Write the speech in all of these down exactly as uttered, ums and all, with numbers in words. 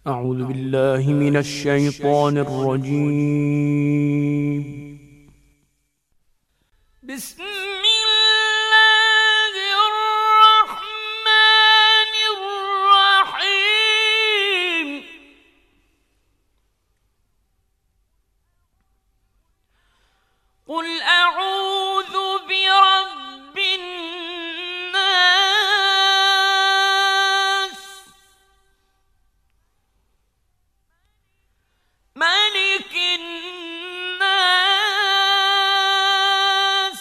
أعوذ بالله من الشيطان الرجيم. بسم الله الرحمن الرحيم. قل أعوذ برب الناس، ملك الناس،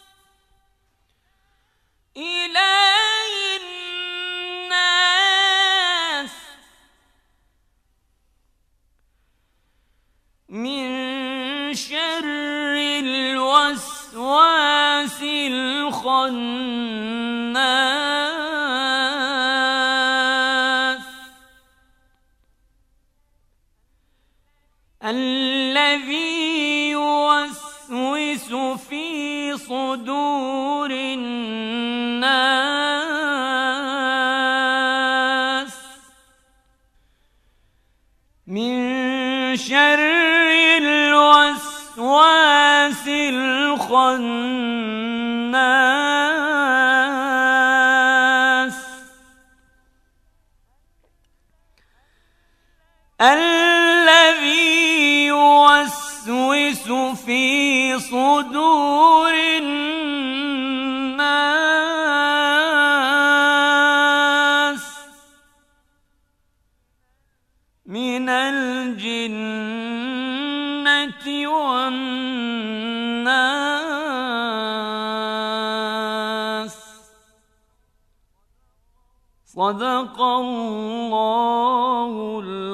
إله الناس، من شر الوسواس الخناس، الذي يوسوس في صدور الناس من شر الوسواس الخناس، الذي يوسوس في صدور الناس من الجنة والناس. صدق الله